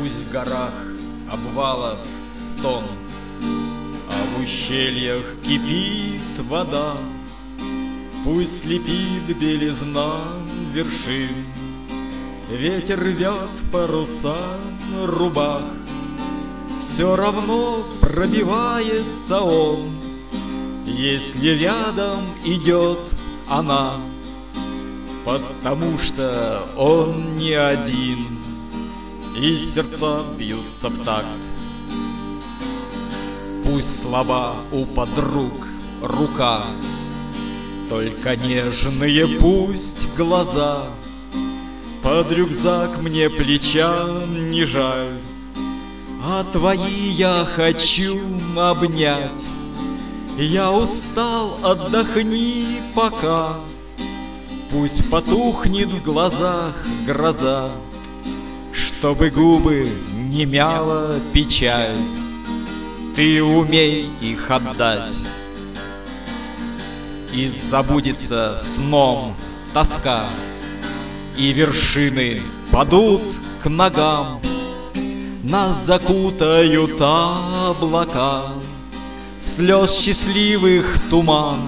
Пусть в горах обвалов стон, а в ущельях кипит вода. Пусть слепит белизна вершин, ветер рвет паруса рубах. Все равно пробивается он, если рядом идет она, потому что он не один, и сердца бьются в такт. Пусть слаба у подруг рука, только нежные пусть глаза. Под рюкзак мне плеча не жаль, а твои я хочу обнять. Я устал, отдохни пока, пусть потухнет в глазах гроза, чтобы губы не мяла печаль. Ты умей их отдать, и забудется сном тоска, и вершины падут к ногам. Нас закутают облака, слез счастливых туман.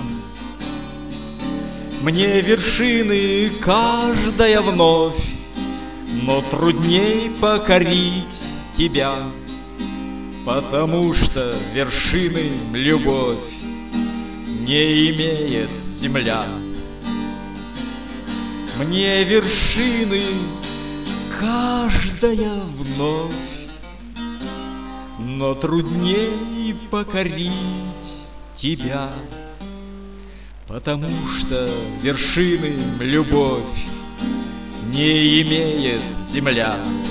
Мне вершины каждая вновь, но трудней покорить тебя, потому что вершины любовь не имеет земля. Мне вершины каждая вновь, но трудней покорить тебя, потому что вершины любовь не имеет земля.